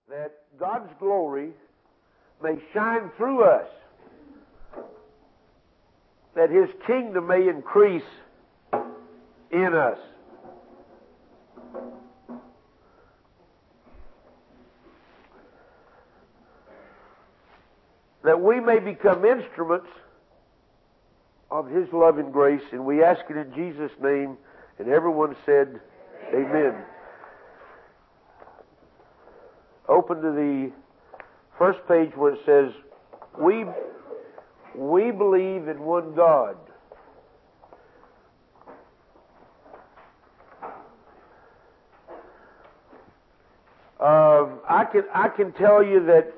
that God's glory may shine through us, that His kingdom may increase in us. That we may become instruments of His love and grace, and we ask it in Jesus' name, and everyone said, Amen. Open to the first page where it says, we believe in one God. I can tell you that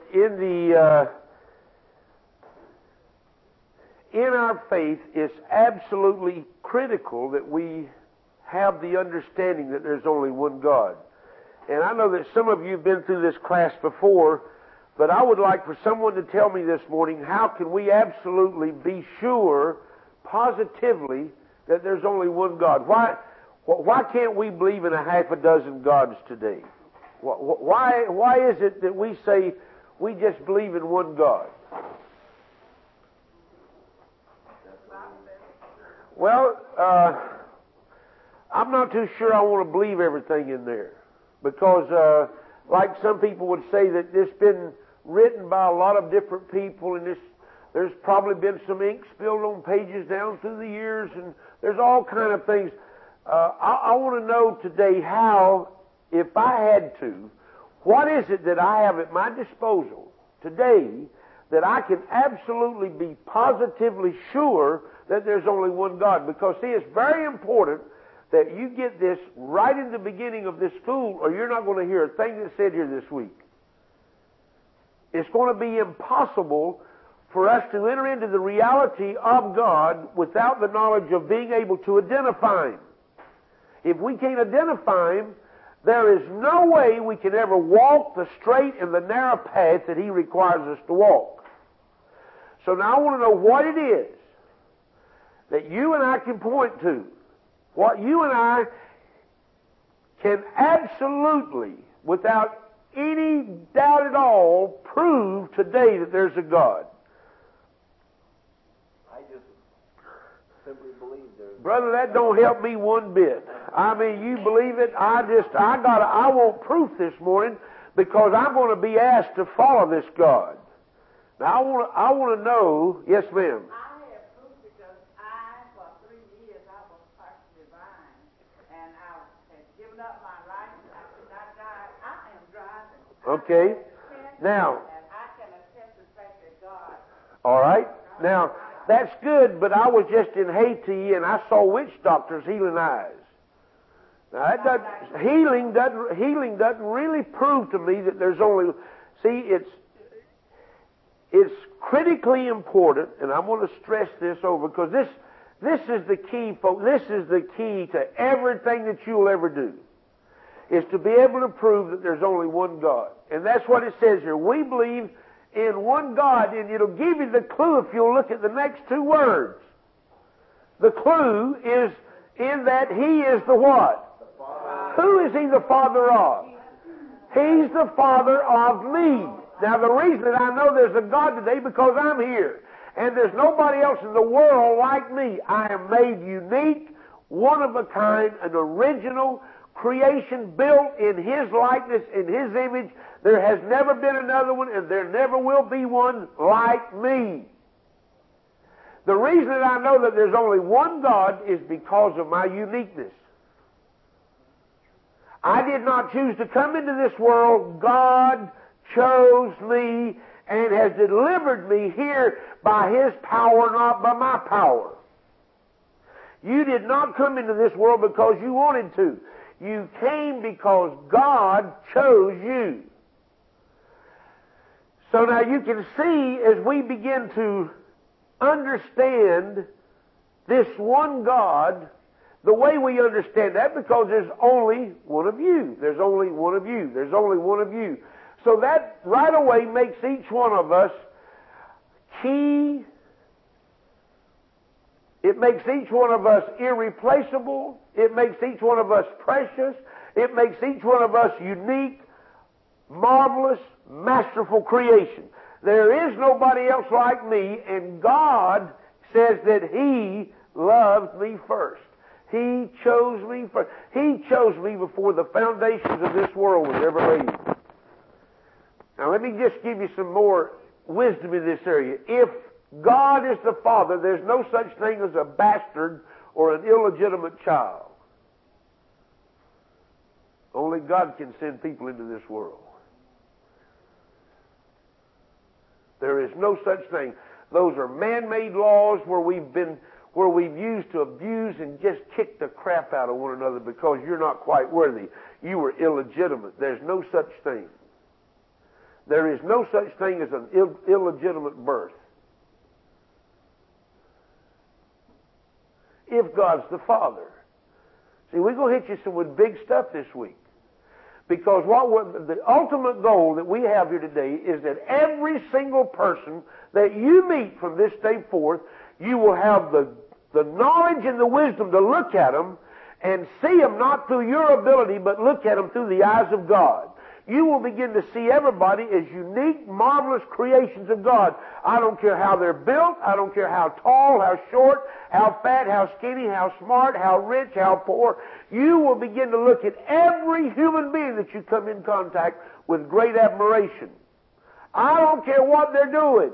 in our faith, it's absolutely critical that we have the understanding that there's only one God. And I know that some of you have been through this class before, but I would like for someone to tell me this morning, how can we absolutely be sure, positively, that there's only one God? Why can't we believe in a half a dozen gods today? Why is it that we say we just believe in one God? Well, I'm not too sure I want to believe everything in there. Because, like some people would say, that it's been written by a lot of different people, and there's probably been some ink spilled on pages down through the years, and there's all kind of things. I want to know today how, if I had to, what is it that I have at my disposal today that I can absolutely be positively sure that there's only one God? Because, see, it's very important that you get this right in the beginning of this school, or you're not going to hear a thing that's said here this week. It's going to be impossible for us to enter into the reality of God without the knowledge of being able to identify Him. If we can't identify Him, there is no way we can ever walk the straight and the narrow path that He requires us to walk. So now I want to know what it is that you and I can point to. What you and I can absolutely, without any doubt at all, prove today that there's a God. I just simply believe there's... Brother, that don't help me one bit. I mean, you believe it? I want proof this morning, because I'm going to be asked to follow this God. Now, I want to know... Yes, ma'am. Okay. Now, all right. Now, that's good, but I was just in Haiti and I saw witch doctors healing eyes. Now, healing doesn't really prove to me that there's only... See, it's critically important, and I'm going to stress this over, because this is the key, folks. This is the key to everything that you'll ever do, is to be able to prove that there's only one God. And that's what it says here. We believe in one God, and it'll give you the clue if you'll look at the next two words. The clue is in that He is the what? The Who is He the Father of? He's the Father of me. Now, the reason that I know there's a God today, because I'm here. And there's nobody else in the world like me. I am made unique, one of a kind, an original creation built in His likeness, in His image. There has never been another one, and there never will be one like me. The reason that I know that there's only one God is because of my uniqueness. I did not choose to come into this world. God chose me and has delivered me here by His power, not by my power. You did not come into this world because you wanted to. You came because God chose you. So now you can see, as we begin to understand this one God, the way we understand that, because there's only one of you. There's only one of you. There's only one of you. So that right away makes each one of us key. It makes each one of us irreplaceable. It makes each one of us precious. It makes each one of us unique marvelous, masterful creation. There is nobody else like me, and God says that He loved me first. He chose me first. He chose me before the foundations of this world was ever laid. Now let me just give you some more wisdom in this area. If God is the Father, there's no such thing as a bastard or an illegitimate child. Only God can send people into this world. There is no such thing. Those are man-made laws where we've used to abuse and just kick the crap out of one another because you're not quite worthy. You were illegitimate. There's no such thing. There is no such thing as an illegitimate birth. If God's the Father. See, we're going to hit you with big stuff this week. Because the ultimate goal that we have here today is that every single person that you meet from this day forth, you will have the knowledge and the wisdom to look at them and see them not through your ability, but look at them through the eyes of God. You will begin to see everybody as unique, marvelous creations of God. I don't care how they're built. I don't care how tall, how short, how fat, how skinny, how smart, how rich, how poor. You will begin to look at every human being that you come in contact with great admiration. I don't care what they're doing.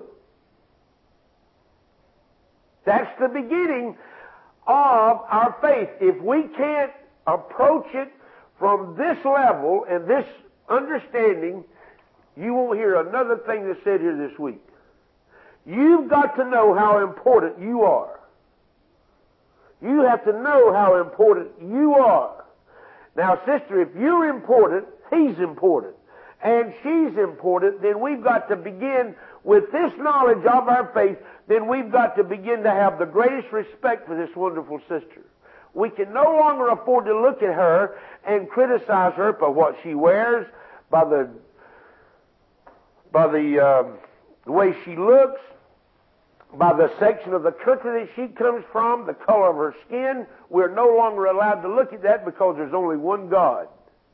That's the beginning of our faith. If we can't approach it from this level and this understanding, you won't hear another thing that's said here this week. You've got to know how important you are. You have to know how important you are. Now, sister, if you're important, he's important, and she's important, then we've got to begin with this knowledge of our faith, then we've got to begin to have the greatest respect for this wonderful sister. We can no longer afford to look at her and criticize her by what she wears, by the way she looks, by the section of the country that she comes from, the color of her skin. We're no longer allowed to look at that because there's only one God.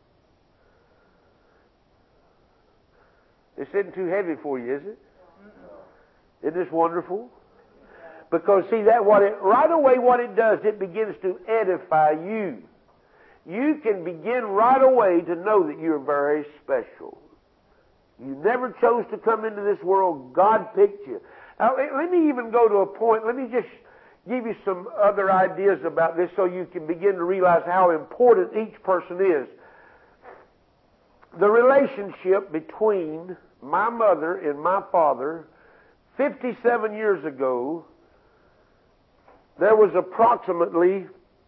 This isn't too heavy for you, is it? Isn't this wonderful? Because see that right away what it does, it begins to edify you. You can begin right away to know that you're very special. You never chose to come into this world. God picked you. Now, let me even go to a point. Let me just give you some other ideas about this so you can begin to realize how important each person is. The relationship between my mother and my father, 57 years ago, there was approximately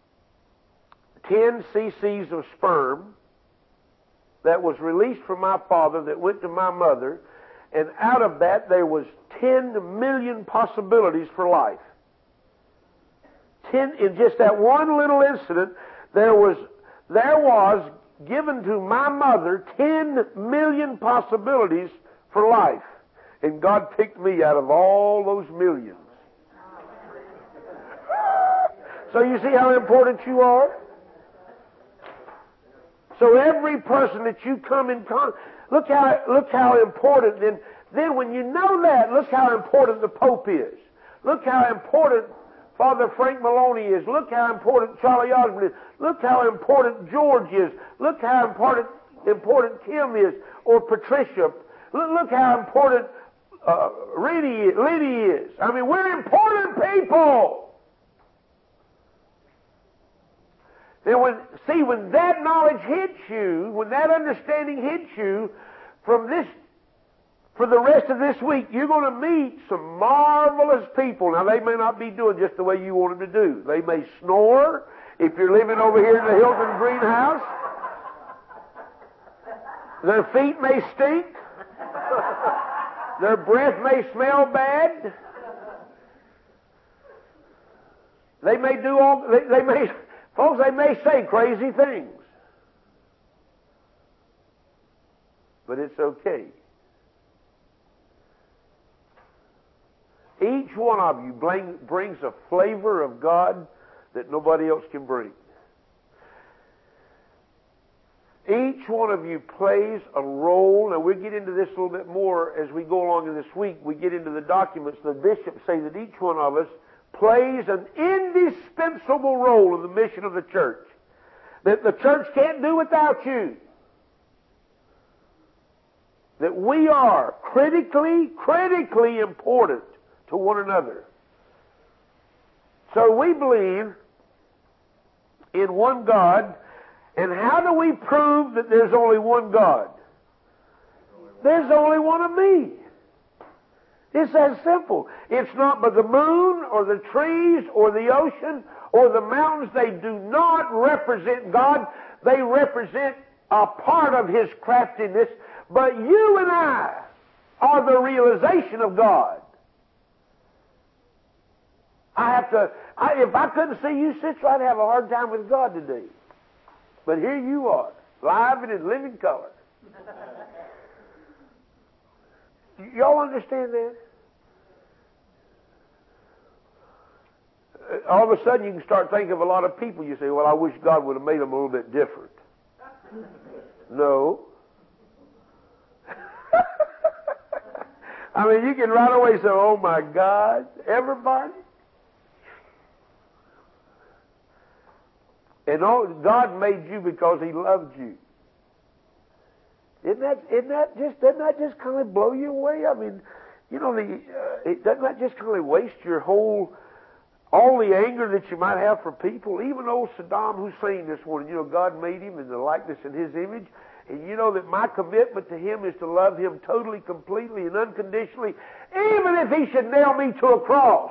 10 cc's of sperm that was released from my father that went to my mother, and out of that there was 10 million possibilities for life. In just that one little incident, there was given to my mother 10 million possibilities for life. And God picked me out of all those millions. So you see how important you are? So every person that you come in contact, look how important. Then when you know that, look how important the Pope is. Look how important Father Frank Maloney is. Look how important Charlie Osborne is. Look how important George is. Look how important Kim is, or Patricia. Look how important Liddy is. I mean, we're important people. Then when that knowledge hits you, when that understanding hits you, for the rest of this week, you're going to meet some marvelous people. Now, they may not be doing just the way you want them to do. They may snore if you're living over here in the Hilton greenhouse. Their feet may stink. Their breath may smell bad. They may folks, they may say crazy things. But it's okay. Each one of you brings a flavor of God that nobody else can bring. Each one of you plays a role. Now, we'll get into this a little bit more as we go along in this week. We get into the documents. The bishops say that each one of us plays an indispensable role in the mission of the church. That the church can't do without you. That we are critically important to one another. So we believe in one God. And how do we prove that there's only one God? There's only one of me. It's that simple. It's not by the moon or the trees or the ocean or the mountains. They do not represent God. They represent a part of His craftiness. But you and I are the realization of God. If I couldn't see you, sister, I'd have a hard time with God today. But here you are, live and in living color. Y'all understand that? All of a sudden you can start thinking of a lot of people. You say, well, I wish God would have made them a little bit different. No. I mean, you can right away say, oh my God, everybody? And God made you because He loved you. Doesn't that just kind of blow you away? I mean, you know, doesn't that just kind of waste your all the anger that you might have for people? Even old Saddam Hussein this morning, you know, God made him in the likeness in His image. And you know that my commitment to him is to love him totally, completely, and unconditionally, even if he should nail me to a cross.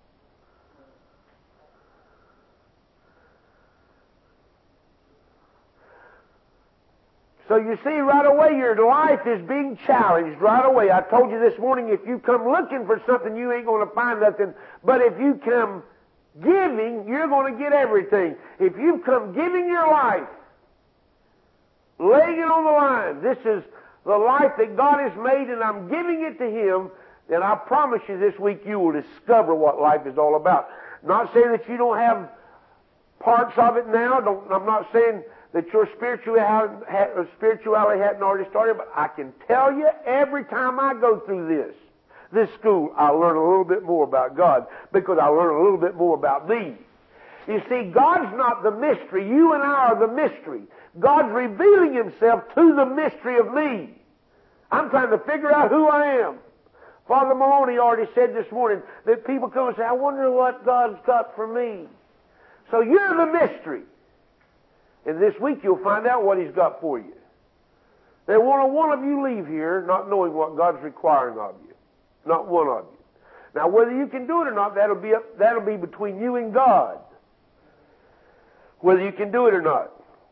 So you see, right away, your life is being challenged right away. I told you this morning, if you come looking for something, you ain't going to find nothing. But if you come giving, you're going to get everything. If you come giving your life, laying it on the line, this is the life that God has made, and I'm giving it to Him, then I promise you this week you will discover what life is all about. Not saying that you don't have parts of it now. I'm not saying that your spirituality hadn't already started, but I can tell you every time I go through this school, I learn a little bit more about God because I learn a little bit more about me. You see, God's not the mystery. You and I are the mystery. God's revealing Himself to the mystery of me. I'm trying to figure out who I am. Father Maloney already said this morning that people come and say, I wonder what God's got for me. So you're the mystery. And this week you'll find out what He's got for you. There won't one of you leave here not knowing what God's requiring of you. Not one of you. Now whether you can do it or not, that'll be between you and God. Whether you can do it or not.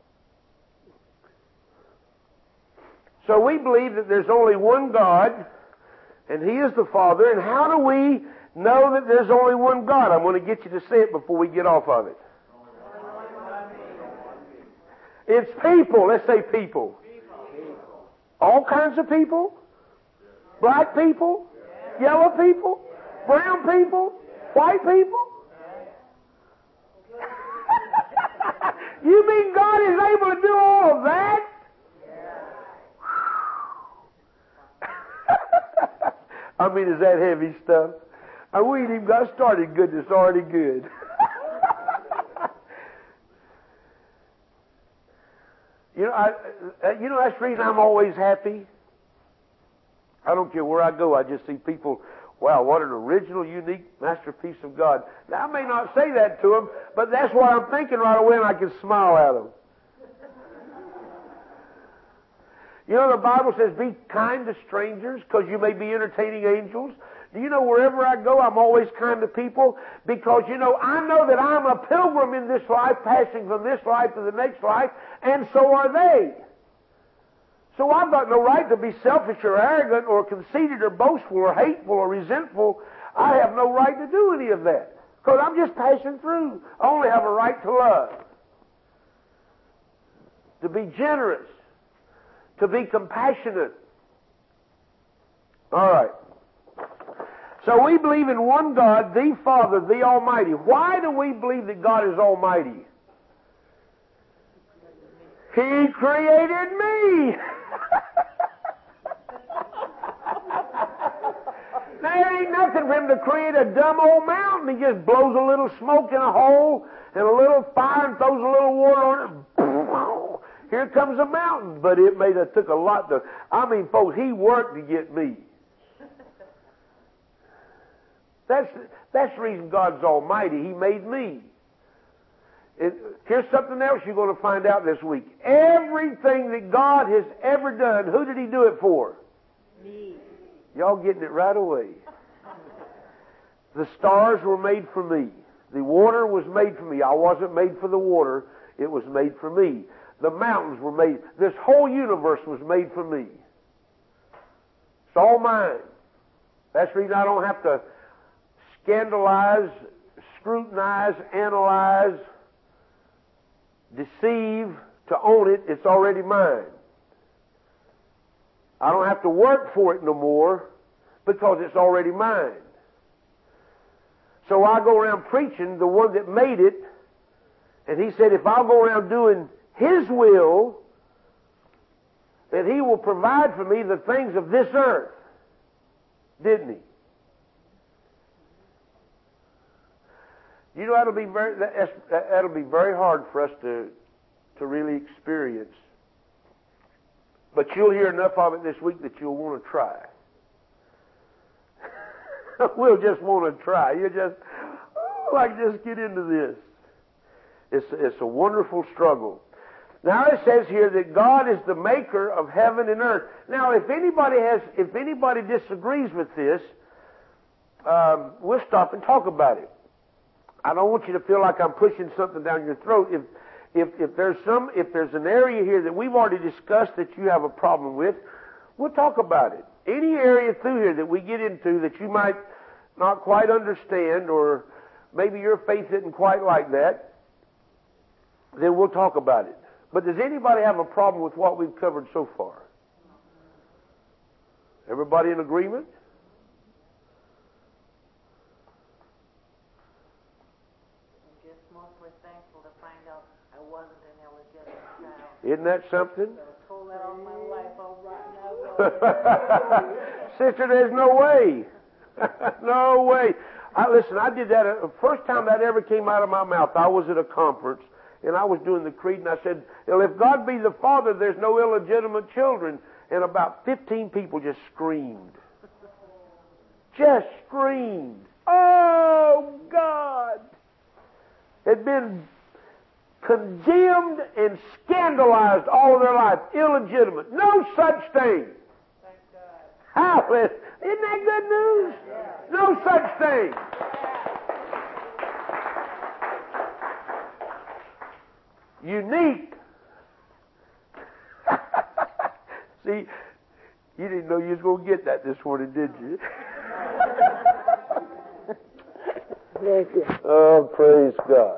So we believe that there's only one God, and He is the Father. And how do we know that there's only one God? I'm going to get you to say it before we get off of it. It's people. Let's say people. All kinds of people. Black people. Yellow people. Brown people. White people. You mean God is able to do all of that? I mean, is that heavy stuff? We ain't even got started good. It's already good. You know, that's the reason I'm always happy. I don't care where I go. I just see people, wow, what an original, unique masterpiece of God. Now, I may not say that to them, but that's what I'm thinking right away, and I can smile at them. You know, the Bible says, be kind to strangers, because you may be entertaining angels. Do you know, wherever I go, I'm always kind to people, because, you know, I know that I'm a pilgrim in this life, passing from this life to the next life, and so are they. So I've got no right to be selfish or arrogant or conceited or boastful or hateful or resentful. I have no right to do any of that, because I'm just passing through. I only have a right to love, to be generous, to be compassionate. All right. So we believe in one God, the Father, the Almighty. Why do we believe that God is Almighty? He created me. There ain't nothing for Him to create a dumb old mountain. He just blows a little smoke in a hole and a little fire and throws a little water on it. Here comes a mountain. But it took a lot to... I mean, folks, He worked to get me. That's the reason God's almighty. He made me. Here's something else you're going to find out this week. Everything that God has ever done, who did He do it for? Me. Y'all getting it right away. The stars were made for me. The water was made for me. I wasn't made for the water. It was made for me. The mountains were made. This whole universe was made for me. It's all mine. That's the reason I don't have to scandalize, scrutinize, analyze, deceive to own it. It's already mine. I don't have to work for it no more because it's already mine. So I go around preaching the one that made it, and He said if I'll go around doing His will, that He will provide for me the things of this earth. Didn't He? You know, that'll be very hard for us to really experience. But you'll hear enough of it this week that you'll want to try. We'll just want to try. You just, just get into this. It's a wonderful struggle. Now it says here that God is the maker of heaven and earth. Now if anybody disagrees with this, we'll stop and talk about it. I don't want you to feel like I'm pushing something down your throat. If there's an area here that we've already discussed that you have a problem with, we'll talk about it. Any area through here that we get into that you might not quite understand, or maybe your faith isn't quite like that, then we'll talk about it. But does anybody have a problem with what we've covered so far? Everybody in agreement? I'm just mostly thankful to find out I wasn't an illegitimate child. Isn't that something? I told that all my life, all right now. Sister, there's no way. No way. Listen, I did that. The first time that ever came out of my mouth, I was at a conference, and I was doing the creed, and I said, well, if God be the Father, there's no illegitimate children. And about 15 people just screamed. Just screamed. Oh, God! Had been condemned and scandalized all of their life. Illegitimate. No such thing. Thank God. Hallelujah. Isn't that good news? Yeah. No such thing. Unique. See, you didn't know you was going to get that this morning, did you? Thank you. Oh, praise God.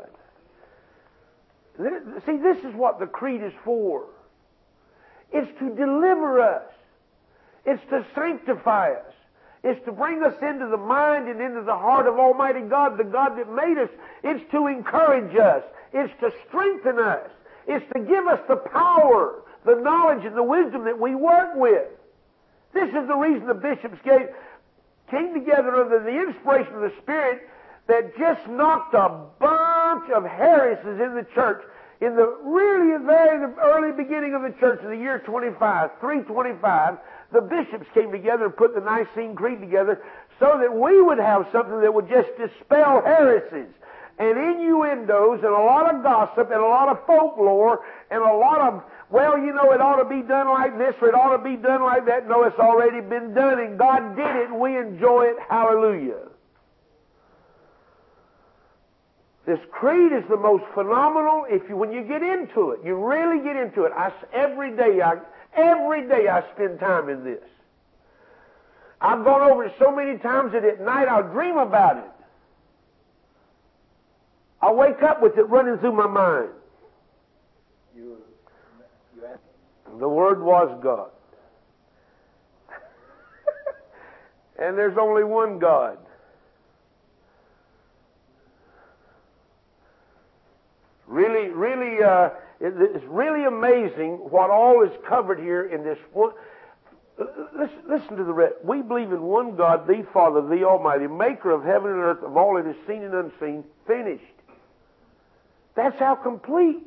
See, this is what the creed is for. It's to deliver us. It's to sanctify us. It's to bring us into the mind and into the heart of Almighty God, the God that made us. It's to encourage us. It's to strengthen us. It's to give us the power, the knowledge, and the wisdom that we work with. This is the reason the bishops came together under the inspiration of the Spirit that just knocked a bunch of heresies in the church. In the very early beginning of the church, in the year 325, the bishops came together and put the Nicene Creed together so that we would have something that would just dispel heresies and innuendos and a lot of gossip and a lot of folklore and a lot of, well, you know, it ought to be done like this or it ought to be done like that. No, it's already been done and God did it and we enjoy it. Hallelujah. This creed is the most phenomenal. When you get into it, you really get into it. Every day I spend time in this. I've gone over it so many times that at night I'll dream about it. I'll wake up with it running through my mind. The Word was God. And there's only one God. Really, It's really amazing what all is covered here in this one. Listen to the rest. We believe in one God, the Father, the Almighty, maker of heaven and earth, of all that is seen and unseen. Finished. That's how complete.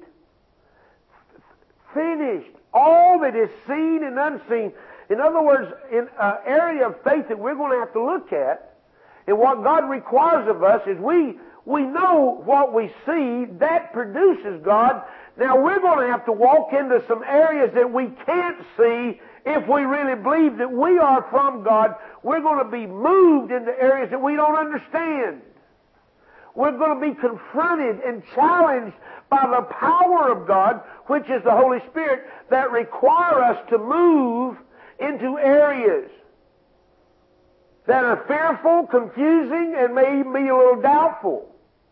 Finished. All that is seen and unseen. In other words, in an area of faith that we're going to have to look at, and what God requires of us is we know what we see, that produces God. Now we're going to have to walk into some areas that we can't see if we really believe that we are from God. We're going to be moved into areas that we don't understand. We're going to be confronted and challenged by the power of God, which is the Holy Spirit, that require us to move into areas that are fearful, confusing, and may even be a little doubtful.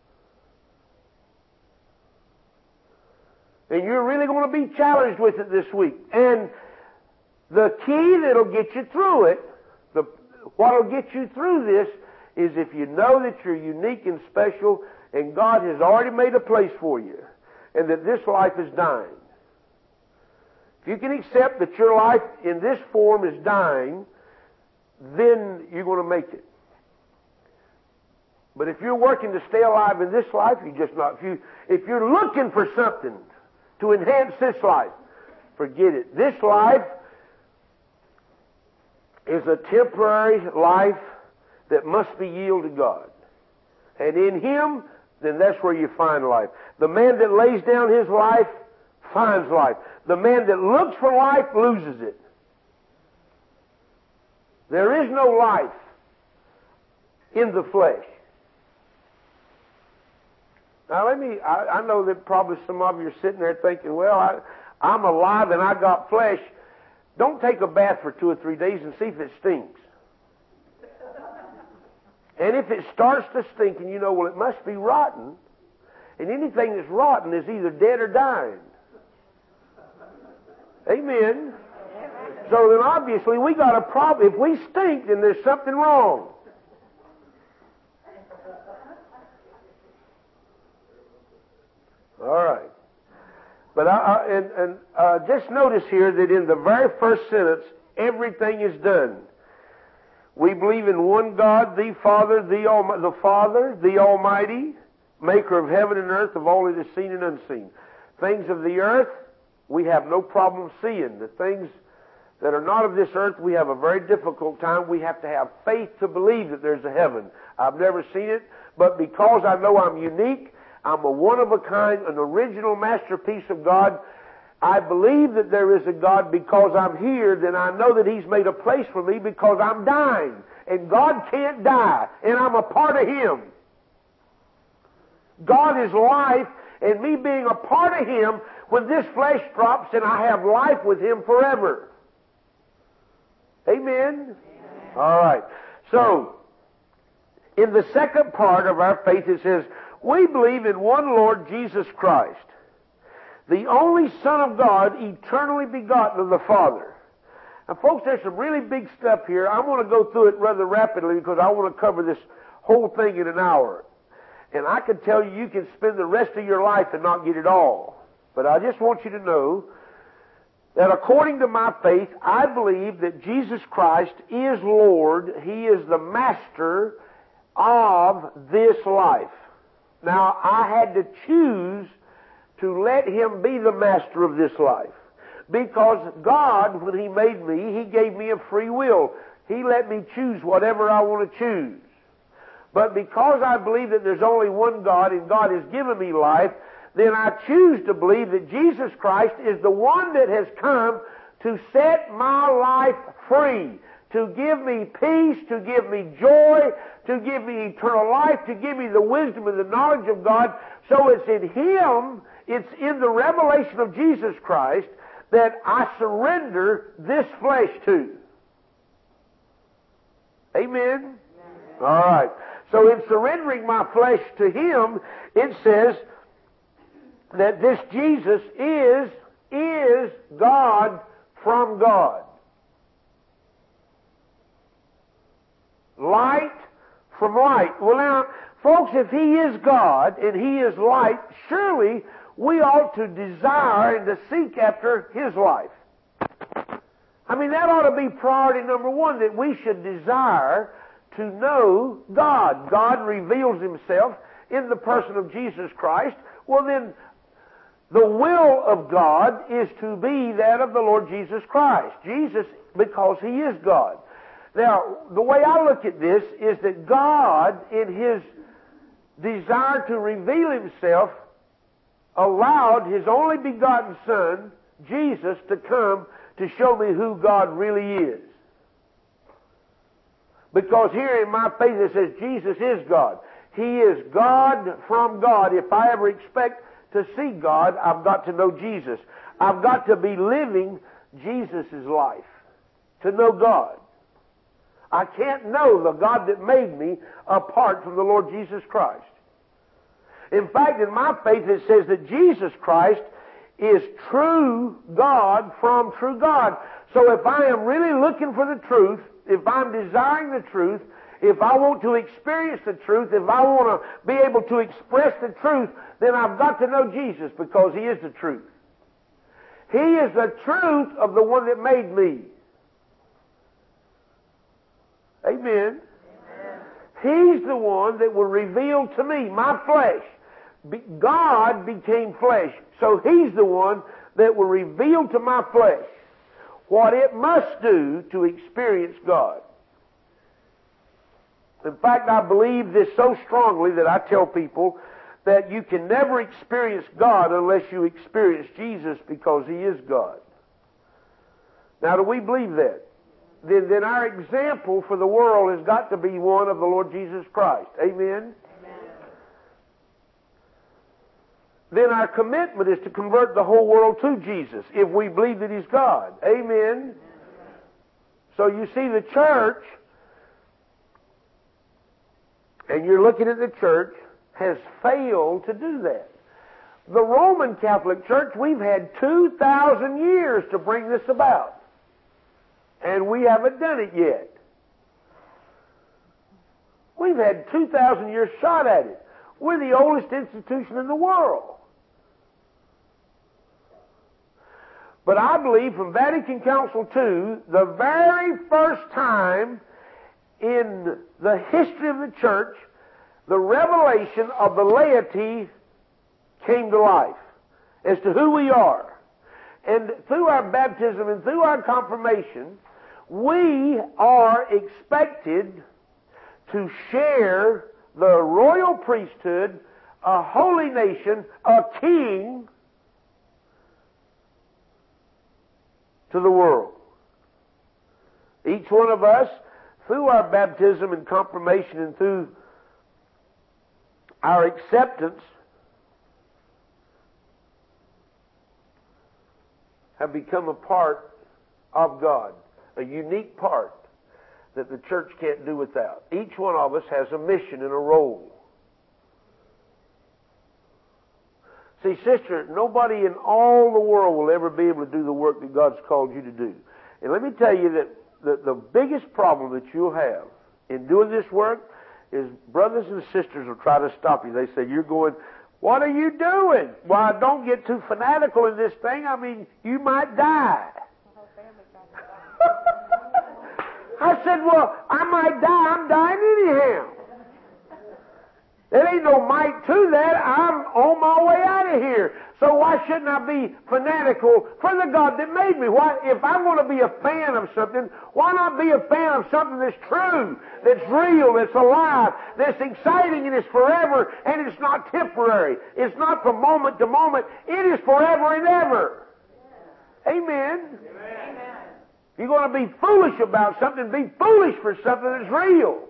And you're really going to be challenged with it this week. And the key that'll get you through it, what'll get you through this, is if you know that you're unique and special, and God has already made a place for you, and that this life is dying. If you can accept that your life in this form is dying, then you're going to make it. But if you're working to stay alive in this life, you're just not. If you're looking for something to enhance this life, forget it. This life is a temporary life that must be yielded to God. And in Him, then that's where you find life. The man that lays down his life finds life. The man that looks for life loses it. There is no life in the flesh. Now I know that probably some of you are sitting there thinking, well, I'm alive and I got flesh. Don't take a bath for 2 or 3 days and see if it stinks. And if it starts to stink, and you know, well, it must be rotten. And anything that's rotten is either dead or dying. Amen. So then obviously we got a problem. If we stink, then there's something wrong. All right. But just notice here that in the very first sentence, everything is done. We believe in one God, the Father, the Almighty, maker of heaven and earth, of all that is seen and unseen. Things of the earth, we have no problem seeing. The things that are not of this earth, we have a very difficult time. We have to have faith to believe that there's a heaven. I've never seen it, but because I know I'm unique, I'm a one-of-a-kind, an original masterpiece of God, I believe that there is a God because I'm here, then I know that He's made a place for me because I'm dying. And God can't die, and I'm a part of Him. God is life, and me being a part of Him, when this flesh drops, and I have life with Him forever. Amen? All right. So, in the second part of our faith, it says, we believe in one Lord Jesus Christ, the only Son of God, eternally begotten of the Father. Now, folks, there's some really big stuff here. I want to go through it rather rapidly because I want to cover this whole thing in an hour. And I can tell you, you can spend the rest of your life and not get it all. But I just want you to know that according to my faith, I believe that Jesus Christ is Lord. He is the master of this life. Now, I had to choose to let Him be the master of this life. Because God, when He made me, He gave me a free will. He let me choose whatever I want to choose. But because I believe that there's only one God and God has given me life, then I choose to believe that Jesus Christ is the one that has come to set my life free, to give me peace, to give me joy, to give me eternal life, to give me the wisdom and the knowledge of God. So it's in Him, it's in the revelation of Jesus Christ that I surrender this flesh to. Amen? All right. So in surrendering my flesh to Him, it says that this Jesus is God from God. Light from light. Well now, folks, if He is God and He is light, surely we ought to desire and to seek after His life. I mean, that ought to be priority number one, that we should desire to know God. God reveals Himself in the person of Jesus Christ. Well, then, the will of God is to be that of the Lord Jesus Christ. Jesus, because He is God. Now, the way I look at this is that God, in His desire to reveal Himself, allowed His only begotten Son, Jesus, to come to show me who God really is. Because here in my faith it says Jesus is God. He is God from God. If I ever expect to see God, I've got to know Jesus. I've got to be living Jesus' life to know God. I can't know the God that made me apart from the Lord Jesus Christ. In fact, in my faith it says that Jesus Christ is true God from true God. So if I am really looking for the truth, if I'm desiring the truth, if I want to experience the truth, if I want to be able to express the truth, then I've got to know Jesus because He is the truth. He is the truth of the one that made me. Amen. He's the one that will reveal to me, my flesh. God became flesh, so He's the one that will reveal to my flesh what it must do to experience God. In fact, I believe this so strongly that I tell people that you can never experience God unless you experience Jesus because He is God. Now, do we believe that? Then our example for the world has got to be one of the Lord Jesus Christ. Amen? Then our commitment is to convert the whole world to Jesus if we believe that He's God. Amen? So you see, the church, and you're looking at the church, has failed to do that. The Roman Catholic Church, we've had 2,000 years to bring this about. And we haven't done it yet. We've had 2,000 years shot at it. We're the oldest institution in the world. But I believe from Vatican Council II, the very first time in the history of the church, the revelation of the laity came to life as to who we are. And through our baptism and through our confirmation, we are expected to share the royal priesthood, a holy nation, a king, to the world. Each one of us, through our baptism and confirmation and through our acceptance, have become a part of God, a unique part that the church can't do without. Each one of us has a mission and a role. See, sister, nobody in all the world will ever be able to do the work that God's called you to do. And let me tell you that the biggest problem that you'll have in doing this work is brothers and sisters will try to stop you. They say, you're going, what are you doing? Well, don't get too fanatical in this thing. I mean, you might die. I said, well, I might die. I'm dying anyhow. There ain't no might to that. I'm on my way out of here. So why shouldn't I be fanatical for the God that made me? Why, if I'm going to be a fan of something, why not be a fan of something that's true, that's real, that's alive, that's exciting, and is forever, and it's not temporary. It's not from moment to moment. It is forever and ever. Amen. Amen. If you're going to be foolish about something, be foolish for something that's real.